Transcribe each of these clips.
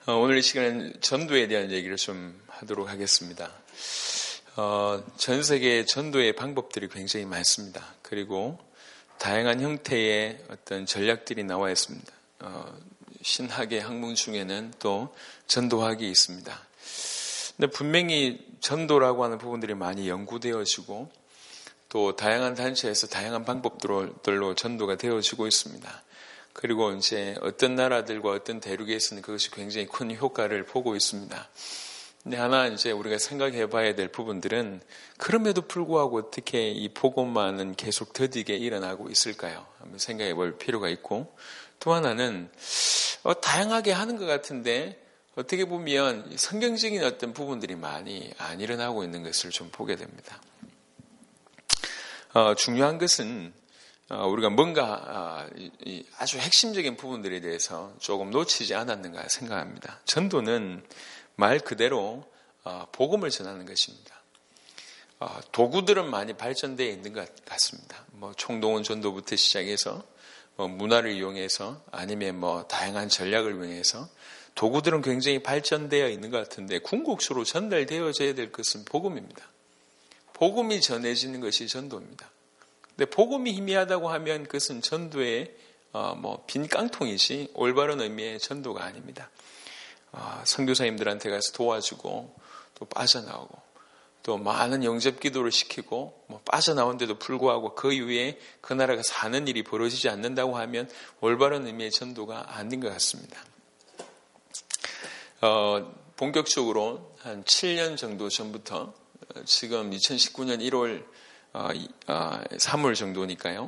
오늘 이 시간은 전도에 대한 얘기를 좀 하도록 하겠습니다. 전 세계의 전도의 방법들이 굉장히 많습니다. 그리고 다양한 형태의 어떤 전략들이 나와 있습니다. 신학의 학문 중에는 또 전도학이 있습니다. 근데 분명히 전도라고 하는 부분들이 많이 연구되어지고 또 다양한 단체에서 다양한 방법들로 전도가 되어지고 있습니다. 그리고 이제 어떤 나라들과 어떤 대륙에서는 그것이 굉장히 큰 효과를 보고 있습니다. 근데 하나 이제 우리가 생각해 봐야 될 부분들은 그럼에도 불구하고 어떻게 이 복음만은 계속 더디게 일어나고 있을까요? 한번 생각해 볼 필요가 있고, 또 하나는 다양하게 하는 것 같은데 어떻게 보면 성경적인 어떤 부분들이 많이 안 일어나고 있는 것을 좀 보게 됩니다. 중요한 것은 우리가 뭔가 아주 핵심적인 부분들에 대해서 조금 놓치지 않았는가 생각합니다. 전도는 말 그대로 복음을 전하는 것입니다. 도구들은 많이 발전되어 있는 것 같습니다. 총동원 전도부터 시작해서 문화를 이용해서 아니면 다양한 전략을 이용해서 도구들은 굉장히 발전되어 있는 것 같은데 궁극적으로 전달되어져야 될 것은 복음입니다. 복음이 전해지는 것이 전도입니다. 근데 복음이 희미하다고 하면 그것은 전도의 빈 깡통이지 올바른 의미의 전도가 아닙니다. 선교사님들한테 가서 도와주고 또 빠져나오고 또 많은 영접 기도를 시키고 빠져나온데도 불구하고 그 이후에 그 나라가 사는 일이 벌어지지 않는다고 하면 올바른 의미의 전도가 아닌 것 같습니다. 본격적으로 한 7년 정도 전부터 지금 2019년 1월 3월 정도니까요.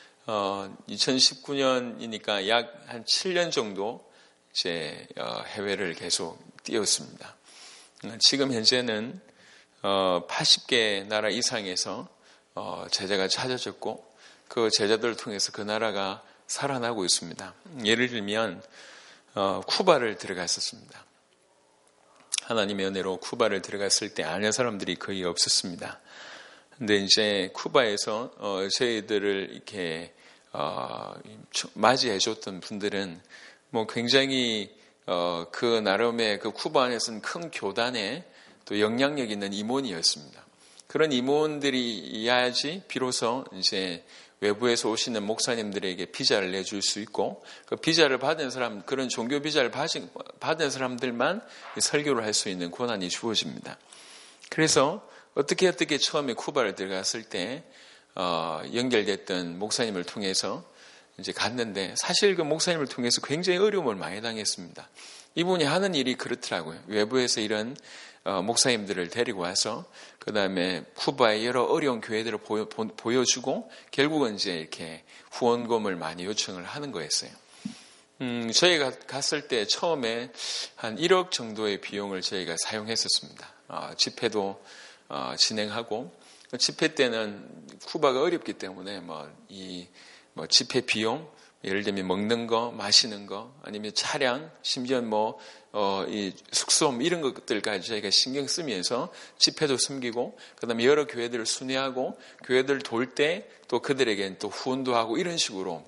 2019년이니까 약 한 7년 정도 이제 해외를 계속 뛰었습니다. 지금 현재는 80개 나라 이상에서 제자가 찾아졌고 그 제자들을 통해서 그 나라가 살아나고 있습니다. 예를 들면 쿠바를 들어갔었습니다. 하나님의 은혜로 쿠바를 들어갔을 때 아는 사람들이 거의 없었습니다. 근데 이제 쿠바에서 저희들을 이렇게 맞이해 줬던 분들은 굉장히 그 나름의 그 쿠바 안에서는 큰 교단에 또 영향력 있는 임원이었습니다. 그런 임원들이야지 비로소 이제 외부에서 오시는 목사님들에게 비자를 내줄 수 있고 그 비자를 받은 사람, 그런 종교 비자를 받은 사람들만 설교를 할 수 있는 권한이 주어집니다. 그래서 어떻게 처음에 쿠바를 들어갔을 때 연결됐던 목사님을 통해서 이제 갔는데 사실 그 목사님을 통해서 굉장히 어려움을 많이 당했습니다. 이분이 하는 일이 그렇더라고요. 외부에서 이런 목사님들을 데리고 와서 그 다음에 쿠바의 여러 어려운 교회들을 보여주고 결국은 이제 이렇게 후원금을 많이 요청을 하는 거였어요. 저희가 갔을 때 처음에 한 1억 정도의 비용을 저희가 사용했었습니다. 집회도 진행하고 집회 때는 쿠바가 어렵기 때문에 집회 비용, 예를 들면 먹는 거, 마시는 거, 아니면 차량, 심지어 이 숙소 이런 것들까지 저희가 신경 쓰면서 집회도 섬기고, 그다음에 여러 교회들을 순회하고 교회들을 돌 때 또 그들에게는 또 후원도 하고 이런 식으로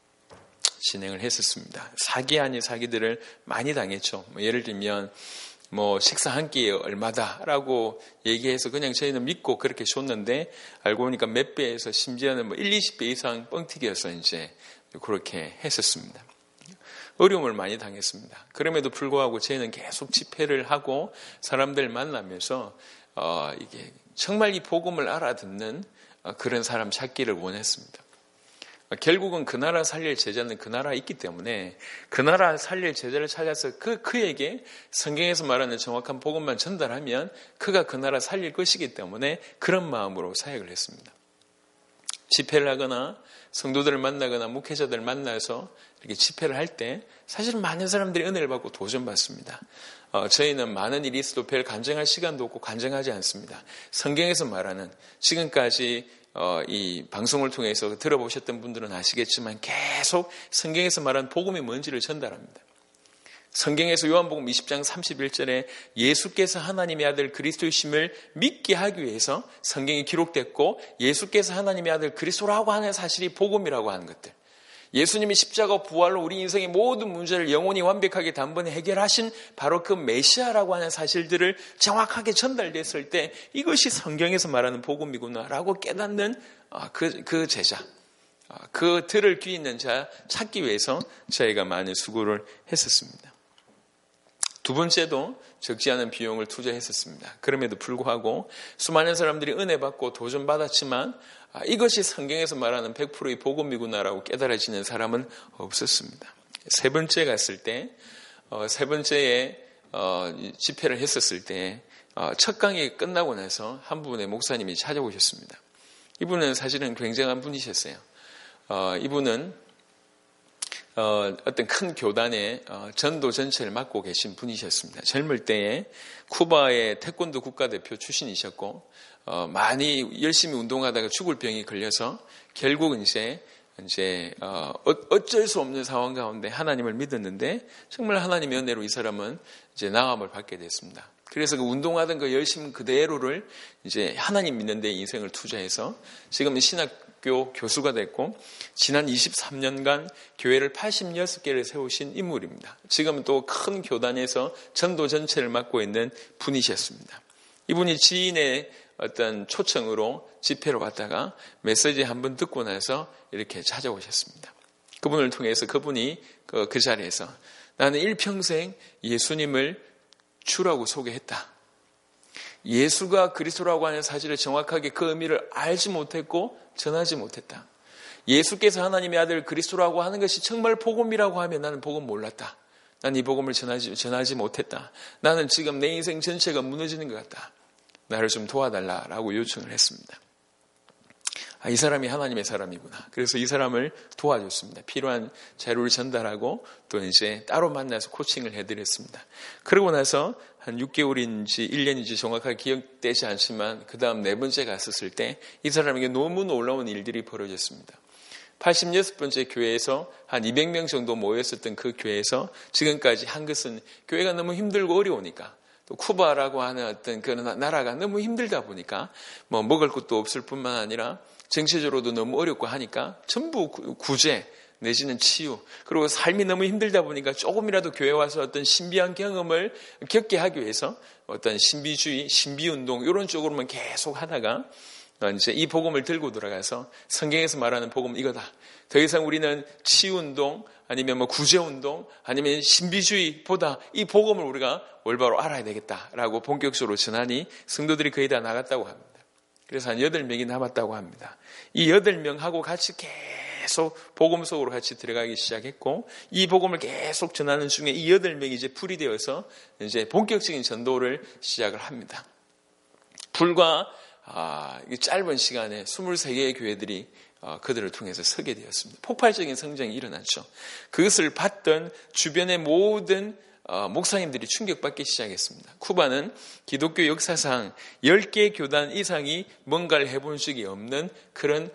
진행을 했었습니다. 사기 아닌 사기들을 많이 당했죠. 예를 들면 식사 한 끼에 얼마다라고 얘기해서 그냥 저희는 믿고 그렇게 줬는데 알고 보니까 몇 배에서 심지어는 20배 이상 뻥튀기여서 이제 그렇게 했었습니다. 어려움을 많이 당했습니다. 그럼에도 불구하고 저희는 계속 집회를 하고 사람들 만나면서 이게 정말 이 복음을 알아듣는 그런 사람 찾기를 원했습니다. 결국은 그 나라 살릴 제자는 그 나라에 있기 때문에 그 나라 살릴 제자를 찾아서 그에게 성경에서 말하는 정확한 복음만 전달하면 그가 그 나라 살릴 것이기 때문에 그런 마음으로 사역을 했습니다. 집회를 하거나 성도들을 만나거나 목회자들을 만나서 이렇게 집회를 할 때 사실 많은 사람들이 은혜를 받고 도전받습니다. 저희는 많은 일이 있어도 별 간증할 시간도 없고 간증하지 않습니다. 성경에서 말하는 지금까지 이 방송을 통해서 들어보셨던 분들은 아시겠지만 계속 성경에서 말하는 복음이 뭔지를 전달합니다. 성경에서 요한복음 20장 31절에 예수께서 하나님의 아들 그리스도이심을 믿게 하기 위해서 성경이 기록됐고 예수께서 하나님의 아들 그리스도라고 하는 사실이 복음이라고 하는 것들, 예수님이 십자가 부활로 우리 인생의 모든 문제를 영원히 완벽하게 단번에 해결하신 바로 그 메시아라고 하는 사실들을 정확하게 전달됐을 때 이것이 성경에서 말하는 복음이구나라고 깨닫는 그 제자, 그 들을 귀 있는 자 찾기 위해서 저희가 많은 수고를 했었습니다. 두 번째도 적지 않은 비용을 투자했었습니다. 그럼에도 불구하고 수많은 사람들이 은혜 받고 도전받았지만 이것이 성경에서 말하는 100%의 복음이구나라고 깨달아지는 사람은 없었습니다. 세 번째 갔을 때, 세 번째에 집회를 했었을 때 첫 강의 끝나고 나서 한 분의 목사님이 찾아오셨습니다. 이분은 사실은 굉장한 분이셨어요. 이분은 어떤 큰 교단의 전도 전체를 맡고 계신 분이셨습니다. 젊을 때에 쿠바의 태권도 국가대표 출신이셨고 많이 열심히 운동하다가 죽을 병이 걸려서 결국은 이제 어쩔 수 없는 상황 가운데 하나님을 믿었는데 정말 하나님의 은혜로 이 사람은 이제 나음을 받게 됐습니다. 그래서 그 운동하던 그 열심 그대로를 이제 하나님 믿는 데 인생을 투자해서 지금은 신학교 교수가 됐고 지난 23년간 교회를 86개를 세우신 인물입니다. 지금은 또 큰 교단에서 전도 전체를 맡고 있는 분이셨습니다. 이분이 지인의 어떤 초청으로 집회로 왔다가 메시지 한번 듣고 나서 이렇게 찾아오셨습니다. 그분을 통해서 그분이 그 자리에서 나는 일평생 예수님을 주라고 소개했다. 예수가 그리스도라고 하는 사실을 정확하게 그 의미를 알지 못했고 전하지 못했다. 예수께서 하나님의 아들 그리스도라고 하는 것이 정말 복음이라고 하면 나는 복음 몰랐다. 난 이 복음을 전하지 못했다. 나는 지금 내 인생 전체가 무너지는 것 같다. 나를 좀 도와달라라고 요청을 했습니다. 이 사람이 하나님의 사람이구나. 그래서 이 사람을 도와줬습니다. 필요한 자료를 전달하고 또 이제 따로 만나서 코칭을 해드렸습니다. 그러고 나서 한 6개월인지 1년인지 정확하게 기억되지 않지만 그 다음 네 번째 갔었을 때 이 사람에게 너무 놀라운 일들이 벌어졌습니다. 86번째 교회에서 한 200명 정도 모였었던 그 교회에서 지금까지 한 것은 교회가 너무 힘들고 어려우니까 또 쿠바라고 하는 어떤 그 나라가 너무 힘들다 보니까 뭐 먹을 것도 없을 뿐만 아니라 정치적으로도 너무 어렵고 하니까 전부 구제 내지는 치유 그리고 삶이 너무 힘들다 보니까 조금이라도 교회 와서 어떤 신비한 경험을 겪게 하기 위해서 어떤 신비주의, 신비운동 이런 쪽으로만 계속 하다가 이제 이 복음을 들고 들어가서 성경에서 말하는 복음은 이거다. 더 이상 우리는 치유운동 아니면 뭐 구제운동 아니면 신비주의보다 이 복음을 우리가 올바로 알아야 되겠다라고 본격적으로 전하니 성도들이 거의 다 나갔다고 합니다. 그래서 한 8명이 남았다고 합니다. 이 8명하고 같이 계속 복음 속으로 같이 들어가기 시작했고 이 복음을 계속 전하는 중에 이 8명이 이제 풀이 되어서 이제 본격적인 전도를 시작을 합니다. 불과 짧은 시간에 23개의 교회들이 그들을 통해서 서게 되었습니다. 폭발적인 성장이 일어났죠. 그것을 봤던 주변의 모든 목사님들이 충격받기 시작했습니다. 쿠바는 기독교 역사상 10개 교단 이상이 뭔가를 해본 적이 없는 그런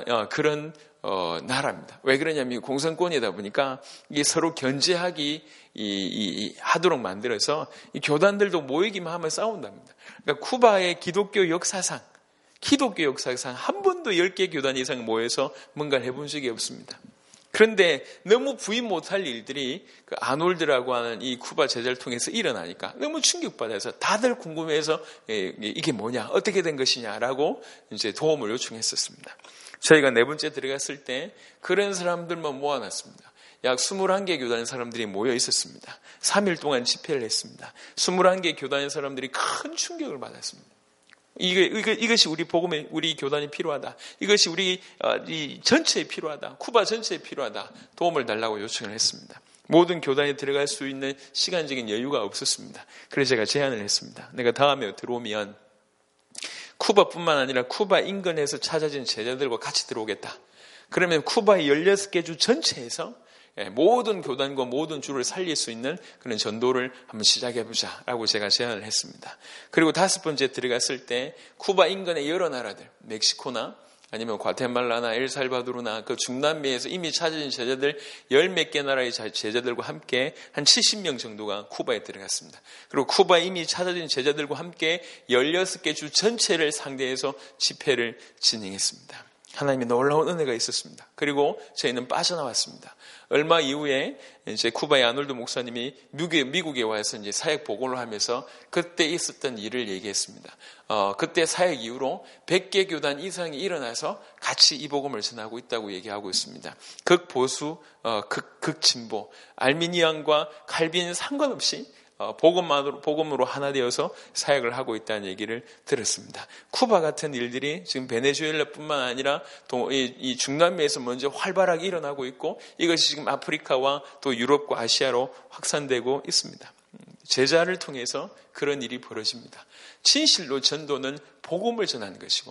나라입니다. 왜 그러냐면 공산권이다 보니까 이게 서로 견제하기 하도록 만들어서 이 교단들도 모이기만 하면 싸운답니다. 그러니까 쿠바의 기독교 역사상 한 번도 10개 교단 이상 모여서 뭔가를 해본 적이 없습니다. 그런데 너무 부인 못할 일들이 그 아놀드라고 하는 이 쿠바 제자를 통해서 일어나니까 너무 충격받아서 다들 궁금해서 이게 뭐냐, 어떻게 된 것이냐라고 이제 도움을 요청했었습니다. 저희가 네 번째 들어갔을 때 그런 사람들만 모아놨습니다. 약 21개 교단의 사람들이 모여 있었습니다. 3일 동안 집회를 했습니다. 21개 교단의 사람들이 큰 충격을 받았습니다. 이것이 우리 복음에 우리 교단이 필요하다. 이것이 우리 이 전체에 필요하다. 쿠바 전체에 필요하다. 도움을 달라고 요청을 했습니다. 모든 교단에 들어갈 수 있는 시간적인 여유가 없었습니다. 그래서 제가 제안을 했습니다. 내가 다음에 들어오면 쿠바뿐만 아니라 쿠바 인근에서 찾아진 제자들과 같이 들어오겠다. 그러면 쿠바의 16개 주 전체에서 모든 교단과 모든 주를 살릴 수 있는 그런 전도를 한번 시작해보자 라고 제가 제안을 했습니다. 그리고 5번째 들어갔을 때 쿠바 인근의 여러 나라들, 멕시코나 아니면 과테말라나 엘살바도르나 그 중남미에서 이미 찾아진 제자들 10몇 개 나라의 제자들과 함께 한 70명 정도가 쿠바에 들어갔습니다. 그리고 쿠바에 이미 찾아진 제자들과 함께 16개 주 전체를 상대해서 집회를 진행했습니다. 하나님의 놀라운 은혜가 있었습니다. 그리고 저희는 빠져나왔습니다. 얼마 이후에 이제 쿠바의 아놀드 목사님이 미국에 와서 이제 사역 보고를 하면서 그때 있었던 일을 얘기했습니다. 그때 사역 이후로 100개 교단 이상이 일어나서 같이 이 복음을 전하고 있다고 얘기하고 있습니다. 극보수, 극진보, 알미니안과 칼빈 상관없이 복음으로 하나 되어서 사역을 하고 있다는 얘기를 들었습니다. 쿠바 같은 일들이 지금 베네수엘라뿐만 아니라 또 이 중남미에서 먼저 활발하게 일어나고 있고 이것이 지금 아프리카와 또 유럽과 아시아로 확산되고 있습니다. 제자를 통해서 그런 일이 벌어집니다. 진실로 전도는 복음을 전하는 것이고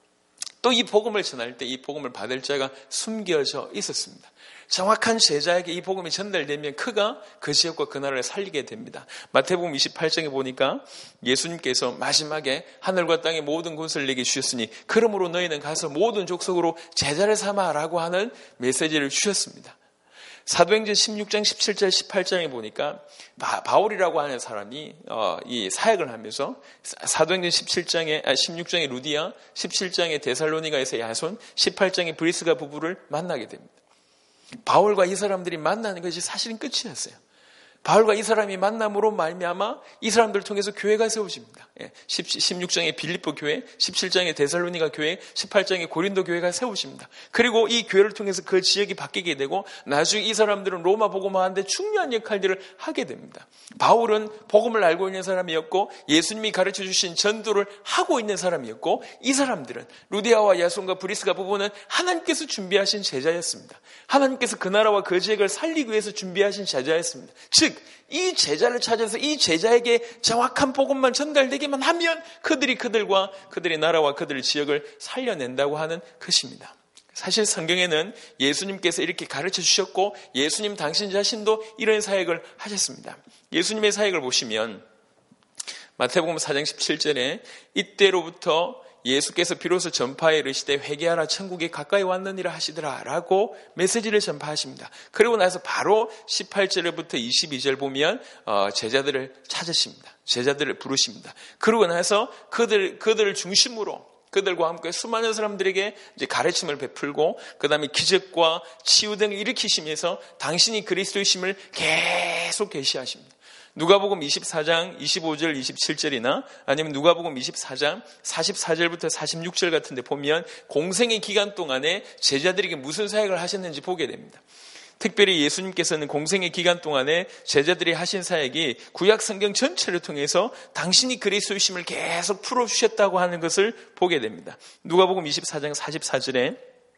또 이 복음을 전할 때 이 복음을 받을 자가 숨겨져 있었습니다. 정확한 제자에게 이 복음이 전달되면 그가 그 지역과 그 나라를 살리게 됩니다. 마태복음 28장에 보니까 예수님께서 마지막에 하늘과 땅의 모든 곳을 내게 주셨으니 그러므로 너희는 가서 모든 족속으로 제자를 삼아라고 하는 메시지를 주셨습니다. 사도행전 16장, 17절, 18장에 보니까 바울이라고 하는 사람이 이 사역을 하면서 사도행전 16장에 루디아, 17장에 데살로니가에서 야손, 18장에 브리스가 부부를 만나게 됩니다. 바울과 이 사람들이 만나는 것이 사실은 끝이었어요. 바울과 이 사람이 만남으로 말미암아 이 사람들을 통해서 교회가 세워집니다. 16장의 빌립보 교회, 17장의 데살로니가 교회, 18장의 고린도 교회가 세워집니다. 그리고 이 교회를 통해서 그 지역이 바뀌게 되고 나중에 이 사람들은 로마 복음화하는데 중요한 역할들을 하게 됩니다. 바울은 복음을 알고 있는 사람이었고 예수님이 가르쳐 주신 전도를 하고 있는 사람이었고 이 사람들은 루디아와 야손과 브리스가 부부는 하나님께서 준비하신 제자였습니다. 하나님께서 그 나라와 그 지역을 살리기 위해서 준비하신 제자였습니다. 즉 이 제자를 찾아서 이 제자에게 정확한 복음만 전달되기만 하면 그들이 그들과 그들의 나라와 그들의 지역을 살려낸다고 하는 것입니다. 사실 성경에는 예수님께서 이렇게 가르쳐 주셨고 예수님 당신 자신도 이런 사역을 하셨습니다. 예수님의 사역을 보시면 마태복음 4장 17절에 이때로부터 예수께서 비로소 전파에 이르시되 회개하라 천국이 가까이 왔느니라 하시더라 라고 메시지를 전파하십니다. 그리고 나서 바로 18절부터 22절 보면 제자들을 찾으십니다. 제자들을 부르십니다. 그러고 나서 그들을 중심으로 그들과 함께 수많은 사람들에게 이제 가르침을 베풀고 그 다음에 기적과 치유 등을 일으키시면서 당신이 그리스도이심을 계속 계시하십니다. 누가복음 24장 25절 27절이나 아니면 누가복음 24장 44절부터 46절 같은 데 보면 공생의 기간 동안에 제자들에게 무슨 사역을 하셨는지 보게 됩니다. 특별히 예수님께서는 공생의 기간 동안에 제자들이 하신 사역이 구약 성경 전체를 통해서 당신이 그리스도이심을 계속 풀어주셨다고 하는 것을 보게 됩니다. 누가복음 24장 44절에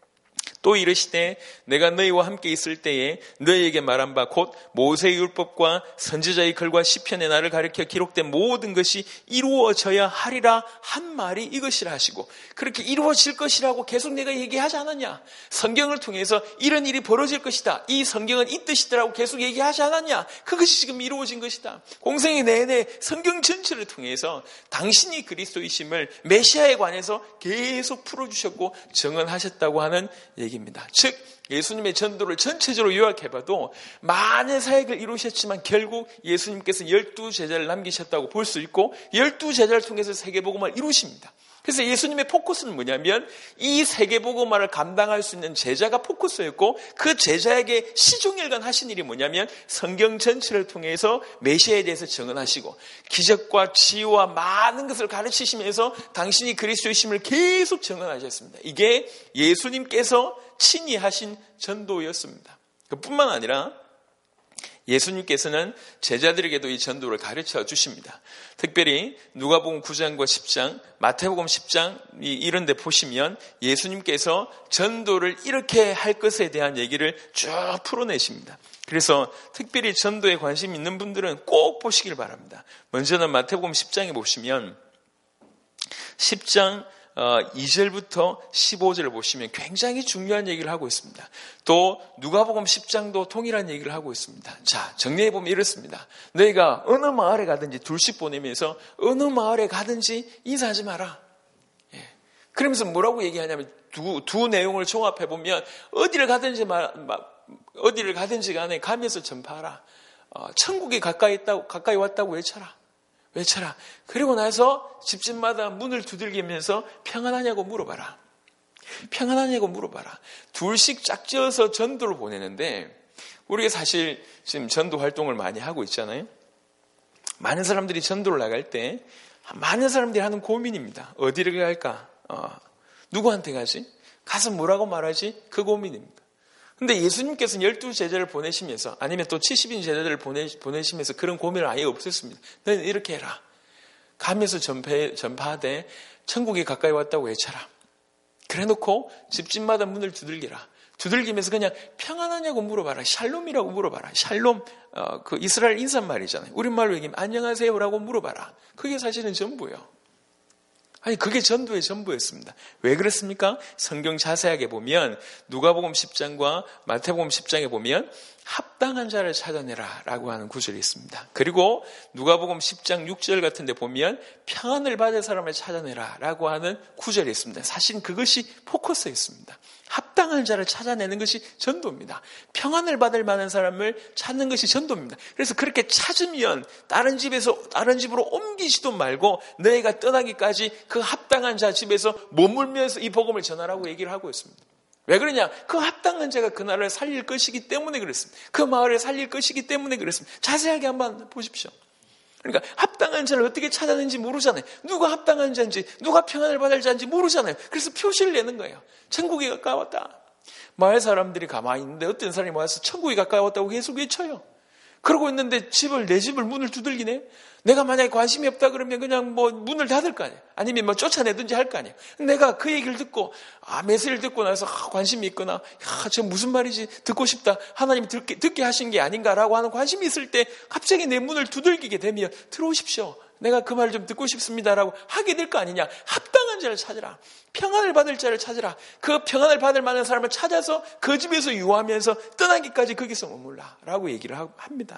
또 이르시되 내가 너희와 함께 있을 때에 너희에게 말한 바 곧 모세의 율법과 선지자의 글과 시편의 나를 가리켜 기록된 모든 것이 이루어져야 하리라 한 말이 이것이라 하시고 그렇게 이루어질 것이라고 계속 내가 얘기하지 않았냐? 성경을 통해서 이런 일이 벌어질 것이다. 이 성경은 이 뜻이더라고 계속 얘기하지 않았냐? 그것이 지금 이루어진 것이다. 공생의 내내 성경 전체를 통해서 당신이 그리스도이심을 메시아에 관해서 계속 풀어주셨고 증언하셨다고 하는 얘기입니다. 즉 예수님의 전도를 전체적으로 요약해봐도 많은 사역을 이루셨지만 결국 예수님께서 12제자를 남기셨다고 볼 수 있고 12제자를 통해서 세계복음화를 이루십니다. 그래서 예수님의 포커스는 뭐냐면 이 세계복음화를 감당할 수 있는 제자가 포커스였고 그 제자에게 시종일관 하신 일이 뭐냐면 성경 전체를 통해서 메시아에 대해서 증언하시고 기적과 치유와 많은 것을 가르치시면서 당신이 그리스도이심을 계속 증언하셨습니다. 이게 예수님께서 친히 하신 전도였습니다. 그뿐만 아니라 예수님께서는 제자들에게도 이 전도를 가르쳐 주십니다. 특별히 누가복음 9장과 10장, 마태복음 10장 이런 데 보시면 예수님께서 전도를 이렇게 할 것에 대한 얘기를 쭉 풀어내십니다. 그래서 특별히 전도에 관심 있는 분들은 꼭 보시길 바랍니다. 먼저는 마태복음 10장에 보시면 10장 2절부터 15절을 보시면 굉장히 중요한 얘기를 하고 있습니다. 또 누가복음 10장도 동일한 얘기를 하고 있습니다. 자, 정리해보면 이렇습니다. 너희가 어느 마을에 가든지 둘씩 보내면서 어느 마을에 가든지 인사하지 마라. 예. 그러면서 뭐라고 얘기하냐면 두 내용을 종합해보면 어디를 가든지 간에 가면서 전파하라. 천국이 가까이 왔다고 외쳐라. 그리고 나서 집집마다 문을 두들기면서 평안하냐고 물어봐라. 평안하냐고 물어봐라. 둘씩 짝지어서 전도를 보내는데 우리가 사실 지금 전도 활동을 많이 하고 있잖아요. 많은 사람들이 전도를 나갈 때 많은 사람들이 하는 고민입니다. 어디를 갈까? 누구한테 가지? 가서 뭐라고 말하지? 그 고민입니다. 근데 예수님께서는 12제자를 보내시면서 아니면 또 70인 제자들을 보내시면서 그런 고민을 아예 없었습니다. 너는 이렇게 해라. 가면서 전파하되 천국이 가까이 왔다고 외쳐라. 그래놓고 집집마다 문을 두들기라. 두들기면서 그냥 평안하냐고 물어봐라. 샬롬이라고 물어봐라. 샬롬, 그 이스라엘 인사말이잖아요. 우리말로 얘기하면 안녕하세요라고 물어봐라. 그게 사실은 전부예요. 아니, 그게 전도의 전부였습니다. 왜 그렇습니까? 성경 자세하게 보면 누가복음 10장과 마태복음 10장에 보면 합당한 자를 찾아내라 라고 하는 구절이 있습니다. 그리고 누가복음 10장 6절 같은 데 보면 평안을 받을 사람을 찾아내라 라고 하는 구절이 있습니다. 사실 그것이 포커스였습니다. 합당한 자를 찾아내는 것이 전도입니다. 평안을 받을 만한 사람을 찾는 것이 전도입니다. 그래서 그렇게 찾으면 다른 집으로 옮기지도 말고 너희가 떠나기까지 그 합당한 자 집에서 머물면서 이 복음을 전하라고 얘기를 하고 있습니다. 왜 그러냐? 그 합당한 자가 그 나라를 살릴 것이기 때문에 그렇습니다. 그 마을을 살릴 것이기 때문에 그렇습니다. 자세하게 한번 보십시오. 그러니까 합당한 자를 어떻게 찾아내는지 모르잖아요. 누가 합당한 자인지, 누가 평안을 받을 자인지 모르잖아요. 그래서 표시를 내는 거예요. 천국이 가까웠다. 마을 사람들이 가만히 있는데 어떤 사람이 와서 천국이 가까웠다고 계속 외쳐요. 그러고 있는데 내 집을 문을 두들기네. 내가 만약에 관심이 없다 그러면 그냥 문을 닫을 거 아니에요. 아니면 쫓아내든지 할 거 아니에요. 내가 그 얘기를 듣고 메시지를 듣고 나서 관심이 있거나 저 무슨 말이지 듣고 싶다. 하나님이 듣게 하신 게 아닌가라고 하는 관심이 있을 때 갑자기 내 문을 두들기게 되면 들어오십시오. 내가 그 말 좀 듣고 싶습니다라고 하게 될 거 아니냐. 합당한 자를 찾으라. 평안을 받을 자를 찾으라. 그 평안을 받을 만한 사람을 찾아서 그 집에서 유하면서 떠나기까지 거기서 머물라라고 얘기를 합니다.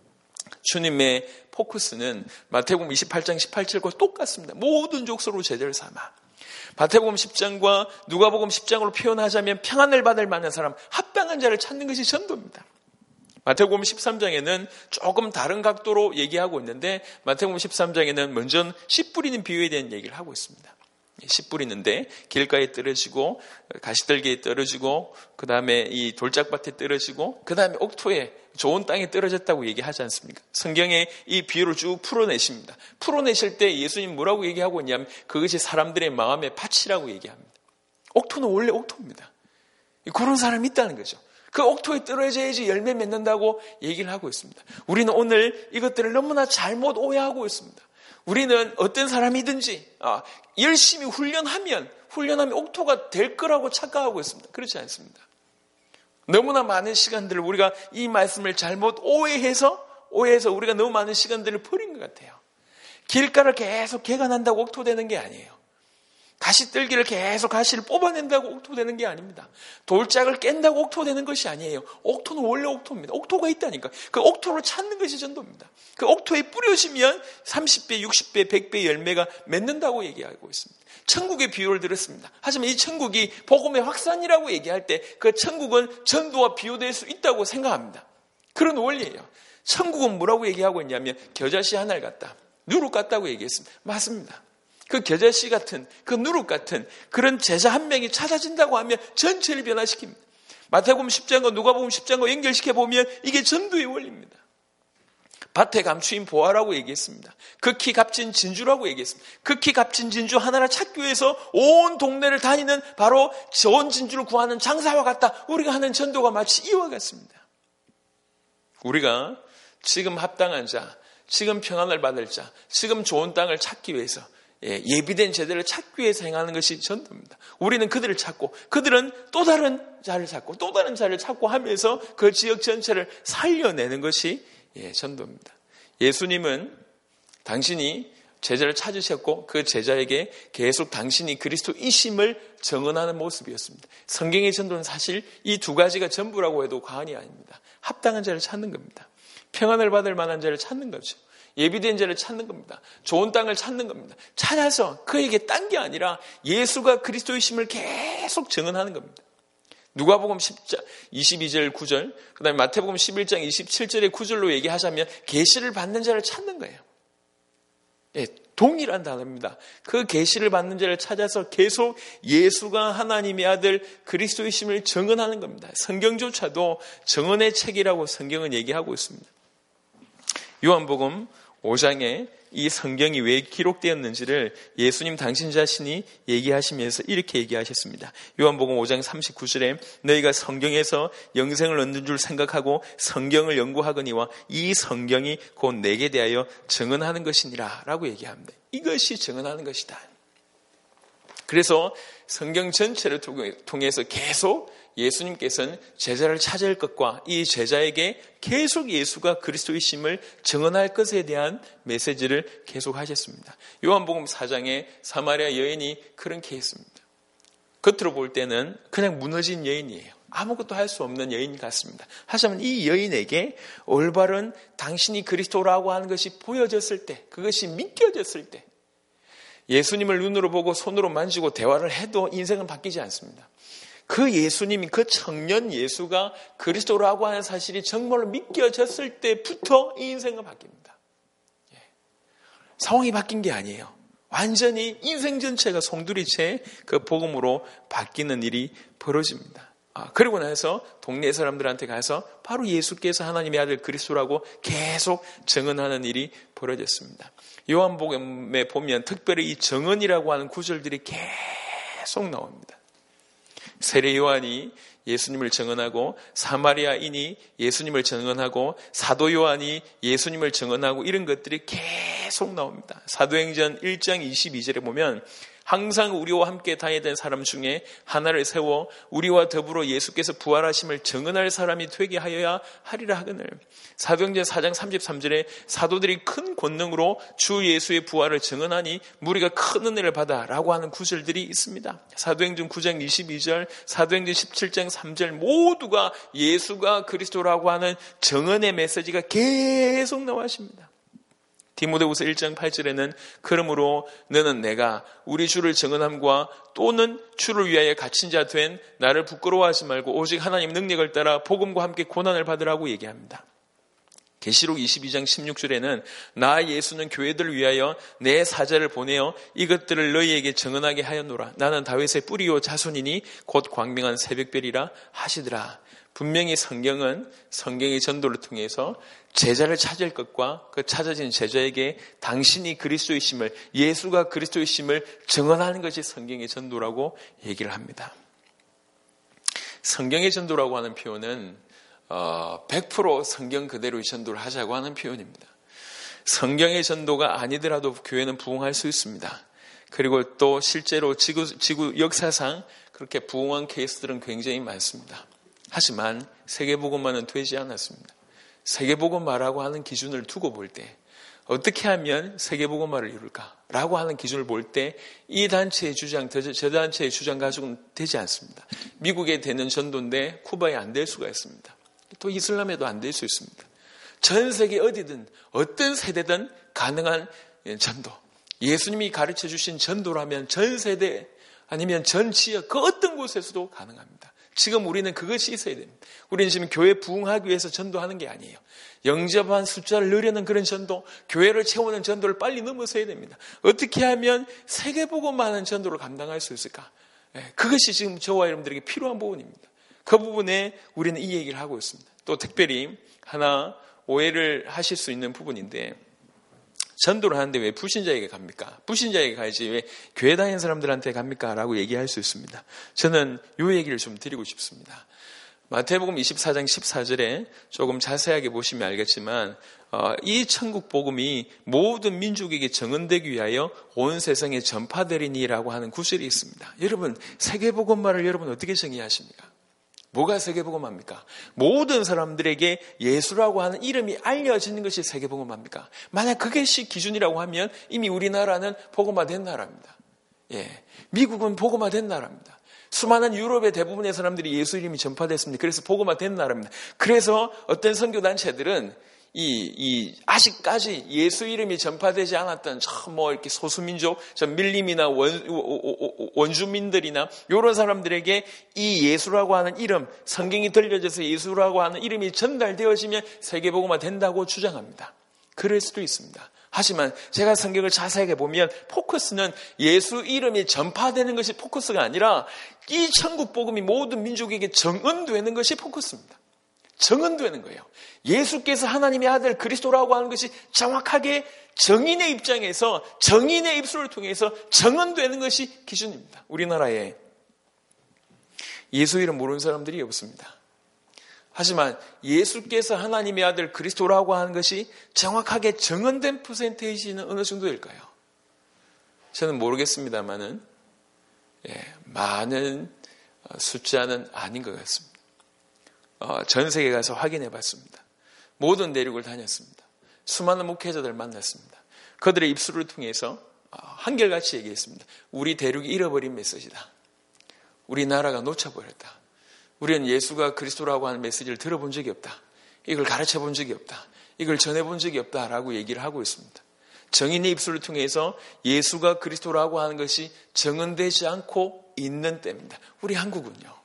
주님의 포커스는 마태복음 28장 18절과 똑같습니다. 모든 족속으로 제자를 삼아. 마태복음 10장과 누가복음 10장으로 표현하자면 평안을 받을 만한 사람, 합당한 자를 찾는 것이 전도입니다. 마태복음 13장에는 조금 다른 각도로 얘기하고 있는데 마태복음 13장에는 먼저 씨 뿌리는 비유에 대한 얘기를 하고 있습니다. 씨 뿌리는데 길가에 떨어지고 가시떨기에 떨어지고 그 다음에 이 돌짝밭에 떨어지고 그 다음에 옥토에 좋은 땅에 떨어졌다고 얘기하지 않습니까? 성경에 이 비유를 쭉 풀어내십니다. 풀어내실 때 예수님 뭐라고 얘기하고 있냐면 그것이 사람들의 마음의 밭이라고 얘기합니다. 옥토는 원래 옥토입니다. 그런 사람이 있다는 거죠. 그 옥토에 떨어져야지 열매 맺는다고 얘기를 하고 있습니다. 우리는 오늘 이것들을 너무나 잘못 오해하고 있습니다. 우리는 어떤 사람이든지 열심히 훈련하면 옥토가 될 거라고 착각하고 있습니다. 그렇지 않습니다. 너무나 많은 시간들을 우리가 이 말씀을 잘못 오해해서 우리가 너무 많은 시간들을 버린 것 같아요. 길가를 계속 개가 난다고 옥토되는 게 아니에요. 가시떨기를 계속 가시를 뽑아낸다고 옥토되는 게 아닙니다. 돌짝을 깬다고 옥토되는 것이 아니에요. 옥토는 원래 옥토입니다. 옥토가 있다니까. 그 옥토를 찾는 것이 전도입니다. 그 옥토에 뿌려지면 30배, 60배, 100배 열매가 맺는다고 얘기하고 있습니다. 천국의 비유를 들었습니다. 하지만 이 천국이 복음의 확산이라고 얘기할 때 그 천국은 전도와 비유될 수 있다고 생각합니다. 그런 원리예요. 천국은 뭐라고 얘기하고 있냐면 겨자씨 하나를 갖다 누룩 같다고 얘기했습니다. 맞습니다. 그 겨자씨 같은 그 누룩 같은 그런 제자 한 명이 찾아진다고 하면 전체를 변화시킵니다. 마태복음 10장과 누가복음 10장과 연결시켜보면 이게 전도의 원리입니다. 밭에 감추인 보화라고 얘기했습니다. 극히 값진 진주라고 얘기했습니다. 극히 값진 진주 하나를 찾기 위해서 온 동네를 다니는 바로 좋은 진주를 구하는 장사와 같다. 우리가 하는 전도가 마치 이와 같습니다. 우리가 지금 합당한 자, 지금 평안을 받을 자, 지금 좋은 땅을 찾기 위해서 예비된 제자를 찾기 위해서 행하는 것이 전도입니다. 우리는 그들을 찾고 그들은 또 다른 자를 찾고 또 다른 자를 찾고 하면서 그 지역 전체를 살려내는 것이 전도입니다. 예수님은 당신이 제자를 찾으셨고 그 제자에게 계속 당신이 그리스도이심을 증언하는 모습이었습니다. 성경의 전도는 사실 이 두 가지가 전부라고 해도 과언이 아닙니다. 합당한 자를 찾는 겁니다. 평안을 받을 만한 자를 찾는 거죠. 예비된 자를 찾는 겁니다. 좋은 땅을 찾는 겁니다. 찾아서 그에게 딴 게 아니라 예수가 그리스도이심을 계속 증언하는 겁니다. 누가복음 10장 22절 9절 그 다음에 마태복음 11장 27절의 9절로 얘기하자면 계시를 받는 자를 찾는 거예요. 동일한 단어입니다. 그 계시를 받는 자를 찾아서 계속 예수가 하나님의 아들 그리스도이심을 증언하는 겁니다. 성경조차도 증언의 책이라고 성경은 얘기하고 있습니다. 요한복음 5장에 이 성경이 왜 기록되었는지를 예수님 당신 자신이 얘기하시면서 이렇게 얘기하셨습니다. 요한복음 5장 39절에 너희가 성경에서 영생을 얻는 줄 생각하고 성경을 연구하거니와 이 성경이 곧 내게 대하여 증언하는 것이니라 라고 얘기합니다. 이것이 증언하는 것이다. 그래서 성경 전체를 통해서 계속 예수님께서는 제자를 찾을 것과 이 제자에게 계속 예수가 그리스도이심을 증언할 것에 대한 메시지를 계속 하셨습니다. 요한복음 4장에 사마리아 여인이 그런 케이스입니다. 겉으로 볼 때는 그냥 무너진 여인이에요. 아무것도 할 수 없는 여인 같습니다. 하지만 이 여인에게 올바른 당신이 그리스도라고 하는 것이 보여졌을 때, 그것이 믿겨졌을 때, 예수님을 눈으로 보고 손으로 만지고 대화를 해도 인생은 바뀌지 않습니다. 그 예수님이, 그 청년 예수가 그리스도라고 하는 사실이 정말로 믿겨졌을 때부터 이 인생은 바뀝니다. 상황이 바뀐 게 아니에요. 완전히 인생 전체가 송두리째 그 복음으로 바뀌는 일이 벌어집니다. 그리고 나서 동네 사람들한테 가서 바로 예수께서 하나님의 아들 그리스도라고 계속 증언하는 일이 벌어졌습니다. 요한복음에 보면 특별히 이 증언이라고 하는 구절들이 계속 나옵니다. 세례 요한이 예수님을 증언하고 사마리아인이 예수님을 증언하고 사도 요한이 예수님을 증언하고 이런 것들이 계속 나옵니다. 사도행전 1장 22절에 보면 항상 우리와 함께 다니던 사람 중에 하나를 세워 우리와 더불어 예수께서 부활하심을 증언할 사람이 되게 하여야 하리라 하거늘. 사도행전 4장 33절에 사도들이 큰 권능으로 주 예수의 부활을 증언하니 무리가 큰 은혜를 받아 라고 하는 구절들이 있습니다. 사도행전 9장 22절, 사도행전 17장 3절 모두가 예수가 그리스도라고 하는 증언의 메시지가 계속 나와십니다. 디모데후서 1장 8절에는 그러므로 너는 내가 우리 주를 증언함과 또는 주를 위하여 갇힌 자 된 나를 부끄러워하지 말고 오직 하나님 능력을 따라 복음과 함께 고난을 받으라고 얘기합니다. 계시록 22장 16절에는 나 예수는 교회들을 위하여 내 사자를 보내어 이것들을 너희에게 증언하게 하였노라. 나는 다윗의 뿌리요 자손이니 곧 광명한 새벽별이라 하시더라. 분명히 성경은 성경의 전도를 통해서 제자를 찾을 것과 그 찾아진 제자에게 당신이 그리스도이심을, 예수가 그리스도이심을 증언하는 것이 성경의 전도라고 얘기를 합니다. 성경의 전도라고 하는 표현은 100% 성경 그대로의 전도를 하자고 하는 표현입니다. 성경의 전도가 아니더라도 교회는 부흥할 수 있습니다. 그리고 또 실제로 지구 역사상 그렇게 부흥한 케이스들은 굉장히 많습니다. 하지만 세계복음화는 되지 않았습니다. 세계복음화라고 하는 기준을 두고 볼 때 어떻게 하면 세계복음화를 이룰까라고 하는 기준을 볼 때 이 단체의 주장, 저 단체의 주장 가지고는 되지 않습니다. 미국에 되는 전도인데 쿠바에 안 될 수가 있습니다. 또 이슬람에도 안 될 수 있습니다. 전 세계 어디든 어떤 세대든 가능한 전도, 예수님이 가르쳐 주신 전도라면 전 세대 아니면 전 지역 그 어떤 곳에서도 가능합니다. 지금 우리는 그것이 있어야 됩니다. 우리는 지금 교회 부흥하기 위해서 전도하는 게 아니에요. 영접한 숫자를 늘리는 그런 전도, 교회를 채우는 전도를 빨리 넘어서야 됩니다. 어떻게 하면 세계복음화하는 전도를 감당할 수 있을까? 그것이 지금 저와 여러분들에게 필요한 부분입니다. 그 부분에 우리는 이 얘기를 하고 있습니다. 또 특별히 하나 오해를 하실 수 있는 부분인데 전도를 하는데 왜 불신자에게 갑니까? 불신자에게 가야지 왜 교회 다니는 사람들한테 갑니까? 라고 얘기할 수 있습니다. 저는 이 얘기를 좀 드리고 싶습니다. 마태복음 24장 14절에 조금 자세하게 보시면 알겠지만 이 천국 복음이 모든 민족에게 증언되기 위하여 온 세상에 전파되리니라고 하는 구절이 있습니다. 여러분 세계복음화를 여러분 어떻게 정의하십니까? 뭐가 세계복음화입니까? 모든 사람들에게 예수라고 하는 이름이 알려지는 것이 세계복음화입니까? 만약 그것이 기준이라고 하면 이미 우리나라는 복음화된 나라입니다. 미국은 복음화된 나라입니다. 수많은 유럽의 대부분의 사람들이 예수 이름이 전파됐습니다. 그래서 복음화된 나라입니다. 그래서 어떤 선교단체들은 아직까지 예수 이름이 전파되지 않았던 이렇게 소수민족, 밀림이나 원주민들이나 이런 사람들에게 이 예수라고 하는 이름, 성경이 들려져서 예수라고 하는 이름이 전달되어지면 세계복음화 된다고 주장합니다. 그럴 수도 있습니다. 하지만 제가 성경을 자세하게 보면 포커스는 예수 이름이 전파되는 것이 포커스가 아니라 이 천국 복음이 모든 민족에게 정언되는 것이 포커스입니다. 정언되는 거예요. 예수께서 하나님의 아들 그리스도라고 하는 것이 정확하게 정인의 입장에서 정인의 입술을 통해서 정언되는 것이 기준입니다. 우리나라에 예수 이름 모르는 사람들이 없습니다. 하지만 예수께서 하나님의 아들 그리스도라고 하는 것이 정확하게 정언된 퍼센테이지는 어느 정도일까요? 저는 모르겠습니다만은 많은 숫자는 아닌 것 같습니다. 전 세계 가서 확인해 봤습니다. 모든 대륙을 다녔습니다. 수많은 목회자들을 만났습니다. 그들의 입술을 통해서 한결같이 얘기했습니다. 우리 대륙이 잃어버린 메시지다. 우리나라가 놓쳐버렸다. 우리는 예수가 그리스도라고 하는 메시지를 들어본 적이 없다. 이걸 가르쳐 본 적이 없다. 이걸 전해본 적이 없다라고 얘기를 하고 있습니다. 정인의 입술을 통해서 예수가 그리스도라고 하는 것이 정언되지 않고 있는 때입니다. 우리 한국은요.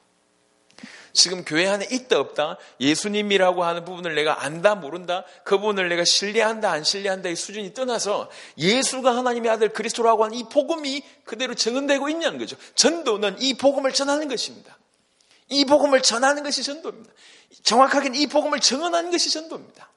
지금 교회 안에 있다 없다, 예수님이라고 하는 부분을 내가 안다 모른다, 그 부분을 내가 신뢰한다 안 신뢰한다의 수준이 떠나서 예수가 하나님의 아들 그리스도라고 하는 이 복음이 그대로 정언되고 있냐는 거죠. 전도는 이 복음을 전하는 것입니다. 이 복음을 전하는 것이 전도입니다. 정확하게는 이 복음을 정언하는 것이 전도입니다.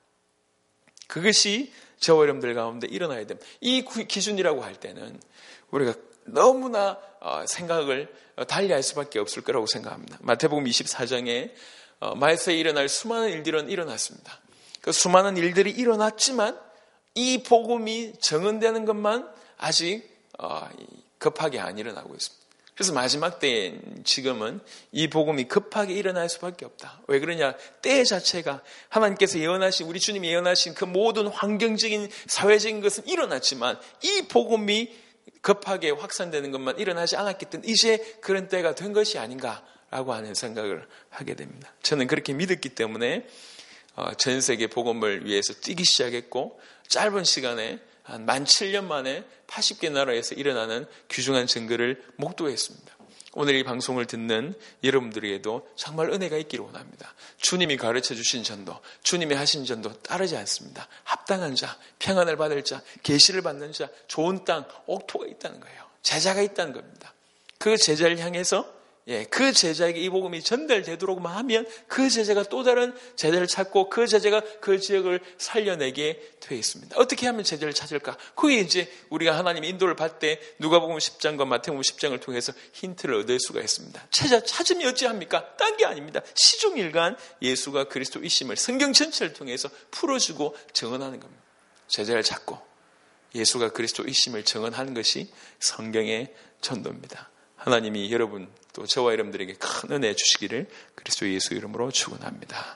그것이 저와 여러분들 가운데 일어나야 됩니다. 이 기준이라고 할 때는 우리가 너무나 생각을 달리할 수밖에 없을 거라고 생각합니다. 마태복음 24장에 말세에 일어날 수많은 일들은 일어났습니다. 그 수많은 일들이 일어났지만 이 복음이 정언되는 것만 아직 급하게 안 일어나고 있습니다. 그래서 마지막 때에 지금은 이 복음이 급하게 일어날 수밖에 없다. 왜 그러냐? 때 자체가 하나님께서 예언하신, 우리 주님이 예언하신 그 모든 환경적인 사회적인 것은 일어났지만 이 복음이 급하게 확산되는 것만 일어나지 않았기 때문에 이제 그런 때가 된 것이 아닌가라고 하는 생각을 하게 됩니다. 저는 그렇게 믿었기 때문에 전 세계 복음을 위해서 뛰기 시작했고, 짧은 시간에 한 17,000년 만에 80개 나라에서 일어나는 귀중한 증거를 목도했습니다. 오늘 이 방송을 듣는 여러분들에게도 정말 은혜가 있기를 원합니다. 주님이 가르쳐 주신 전도, 주님이 하신 전도 따르지 않습니다. 합당한 자, 평안을 받을 자, 계시를 받는 자, 좋은 땅, 옥토가 있다는 거예요. 제자가 있다는 겁니다. 그 제자를 향해서 그 제자에게 이 복음이 전달되도록만 하면 그 제자가 또 다른 제자를 찾고 그 제자가 그 지역을 살려내게 되어 있습니다. 어떻게 하면 제자를 찾을까? 그게 이제 우리가 하나님의 인도를 받을 때 누가복음 10장과 마태복음 10장을 통해서 힌트를 얻을 수가 있습니다. 제자 찾으면 어찌합니까? 딴 게 아닙니다. 시종일관 예수가 그리스도이심을 성경 전체를 통해서 풀어주고 정언하는 겁니다. 제자를 찾고 예수가 그리스도이심을 정언하는 것이 성경의 전도입니다. 하나님이 여러분 또 저와 여러분들에게 큰 은혜 주시기를 그리스도 예수 이름으로 축원합니다.